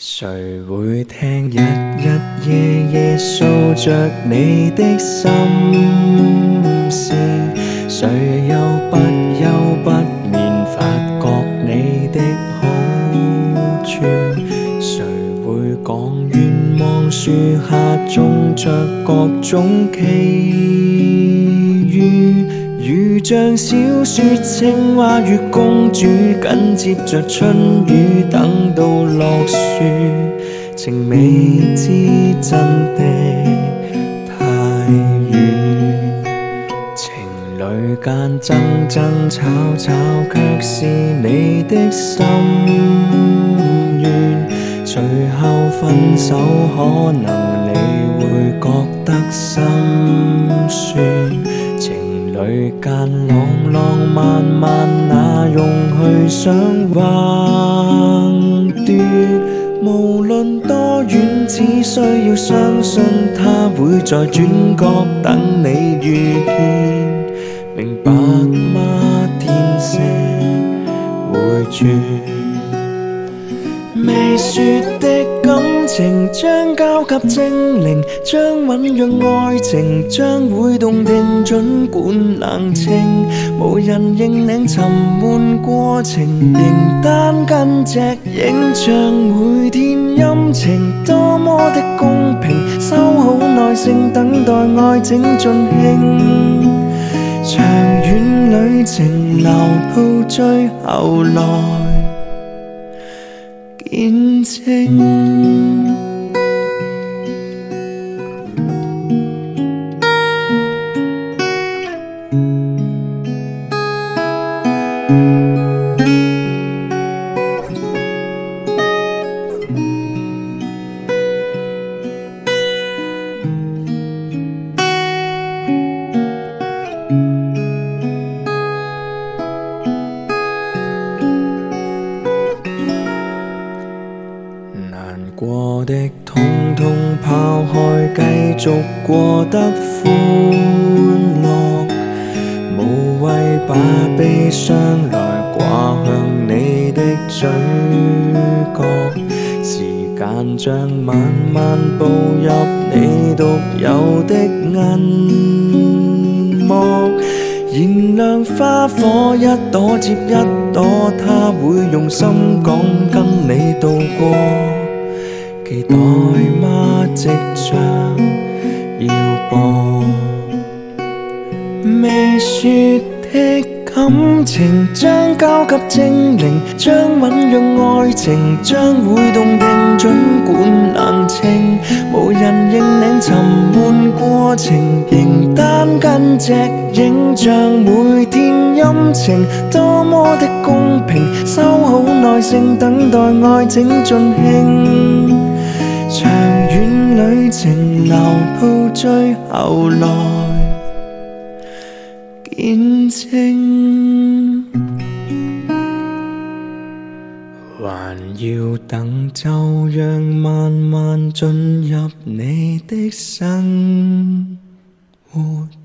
谁会听日日夜夜诉着你的心事？谁又不眠发觉你的好处？谁会讲愿望树下种着各种奇遇？如像小说青蛙与公主，紧接着春雨，等到落雪，情未知真的太远。情侣间争吵，却是你的心愿。随后分手，可能你会觉得心酸。情侣间浪漫，哪容去想横奪？无论多远，只需要相信他会在转角等你遇见。明白吗？天色会转。未说的感情将交给精灵，将酝酿爱情，将会动听，尽管冷清。无人认领沉闷过程，仍单跟只影像，每天阴晴多么的公平，收好耐性等待爱情尽兴。长远旅程留到最后来见证。难过的统统抛开，继续过得欢乐。无谓把悲伤来挂向你的嘴角。时间将慢步入你独有的银幕。燃亮花火一朵接一朵，他会用心讲跟你度过。期待吗？即将要播。未说的感情将交给精灵，将酝酿爱情，将会动听，尽管冷清。无人认领沉闷过程，仍单跟只影像，每天阴晴多么的公平，收好耐性等待爱情尽兴。长远旅程留到最后来见证。还要等，就让慢进入你的生活。